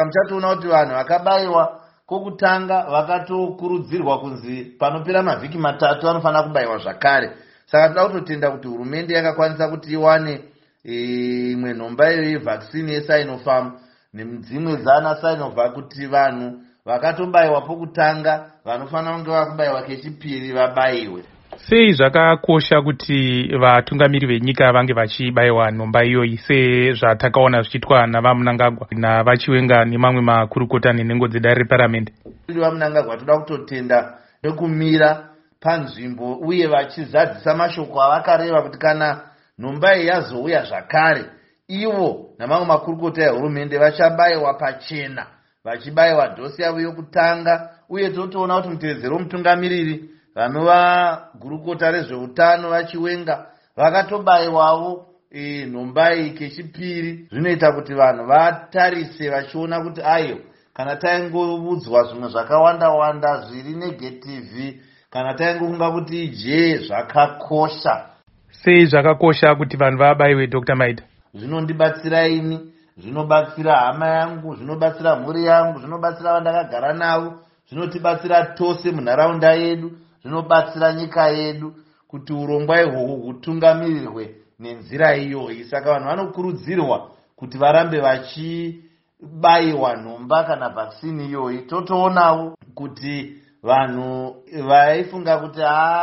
Muchatoona kuti vanhu vakabayiwa kokutanga vakatokurudzirwa kunzi panopera mavhiki 3 vanofanira kubayiwa zvakare. Saka toda kutotenda kuti hurumende yakakwanisa kuti iwane imwe nhomba yevhakisini yeSinopharm nedzimwe dzana Sinovac kuti vanhu vakatobayiwa pokutanga vanofanira kunge vakubayiwa kechipiri vabayiwe. Sei zvakakosha kuti vatungamiri venyika vange vachibayiwa nhomba iyoyi sezvatakaona zvichiitwa navaMnangagwa navaChiwenga nemamwe makurukota nenhengo dzedare reparamende? VaMnangagwa toda kutotenda nekumira panzvimbo uye vachizadzisa mashoko avakareva kuti kana nhomba iyi yazouya zvakare, ivo namamwe makurukota ehurumende vachabayiwa pachena, vachibayiwa dhosi yavo yokutanga. Uye totoona kuti mutevedzero mutungamiriri vanova gurukota rezveutano vaChiwenga vakatobayiwawo nhomba iyi kechipiri. Zvinoita kuti vanhu vatarise vachiona kuti ayo kana taingoudzwa zvimwe zvakawanda zviri negative, kana taingofunga kuti ije zvakakosha. Sei zvakakosha kuti vanhu vabayiwe, Dr. Maida? Zvinondibatsira ini, zvinobatsira hama yangu, zvinobatsira mhuri yangu, zvinobatsira vandakagara navo, zvinotibatsira tose munharaunda yedu, zvinobatsira nyika yedu kuti urongwa ihwohwo hutungamirirwe nenzira iyoyi. Saka vanhu vanokurudzirwa kuti varambe vachibayiwa nhomba kana vhakisini iyoyi. Totoonawo kuti vanhu vaifunga kuti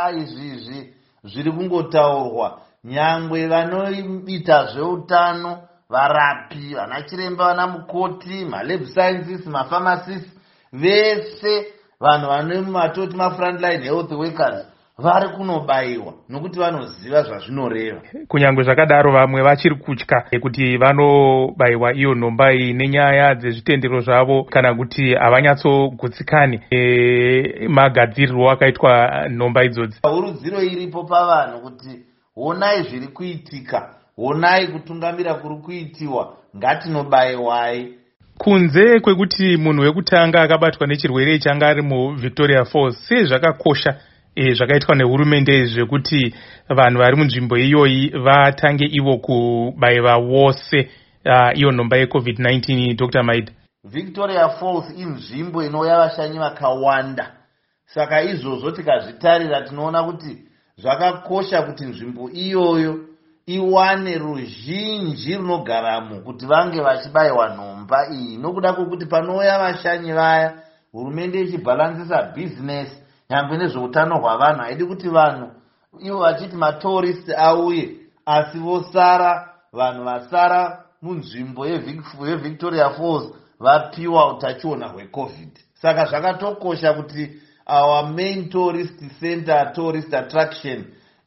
izvi zviri kungotaurwa, nyangwe vanoita zveutano, varapi, vanachiremba, vanamukoti, malab sciences, mapharmacists, vese vanhu vanematoti mafrontline health workers vari kunobayiwa nokuti vanoziva zvazvinoreva. Kunyange zvakadaro vamwe vachiri kutya kuti vanobayiwa iyo nhomba iyi nenyaya dzezvitendero zvavo kana kuti havanyatsogutsikane magadzirirwo akaitwa nhomba idzodzi. Urudziro iripo pavanhu kuti honai zviri kuitika, honai kutungamira kuri kuitiwa, ngatinobayiwai. Kunze kwekuti munhu wekutanga akabatwa nechirwere changa ari muVictoria Falls, sei zvakakosha zvakaitwa nehurumende zvekuti vanhu vari munzvimbo iyoyi vatange ivo kubayiwa wose iyo nhomba yeCovid-19, Dr. Maida? Victoria Falls inzvimbo inouya vashanyi vakawanda. Saka izvozvo tikazvitarira tinoona kuti zvakakosha kuti nzvimbo iyoyo iwane ruzhinji runogaramo kuti vange vachibayiwa nhomba iyi. Nokuda kwokuti panouya vashanyi vaya, hurumende ichibhalansisa business nyangwe nezveutano hwavanhu. Haidi kuti vanhu ivo vachiti matourist auye, asi vosara, vanhu vasara munzvimbo yeVictoria Falls vapiwa utachiona hweCovid. Saka zvakatokosha kuti our main tourist center, tourist attraction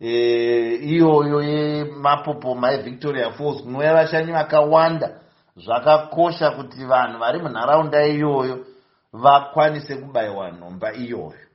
iyoyo yemapopoma eVictoria Falls kunouya vashanyi vakawanda, zvakakosha kuti vanhu vari munharaunda iyoyo vakwanise kubayiwa nhomba iyoyo.